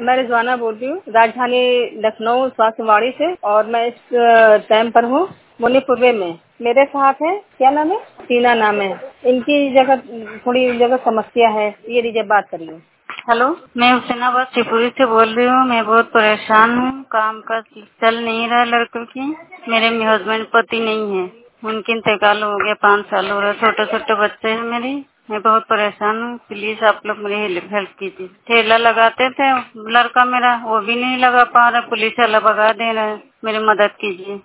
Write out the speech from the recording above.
मैं रिजवाना बोल रही हूँ, राजधानी लखनऊ स्वास्थ्यवाड़ी से। और मैं इस टाइम पर हूँ मुनीपुरवे में। मेरे साथ है, क्या नाम है, टीना नाम है। इनकी जगह थोड़ी जगह समस्या है, ये लीजिए बात करिए। हेलो, मैं हुसैनाबाद शिवपुरी से बोल रही हूँ। मैं बहुत परेशान हूँ, काम का चल नहीं रहा है लड़कों की। मेरे हस्बैंड पति नहीं है, उनके इंतकाल हो गया, 5 साल हो रहा है। छोटे छोटे बच्चे हैं मेरी। मैं बहुत परेशान हूँ, प्लीज आप लोग मेरी हेल्प कीजिए। ठेला लगाते थे लड़का मेरा, वो भी नहीं लगा पा रहा, पुलिस वाला भगा दे रहा है, मेरी मदद कीजिए।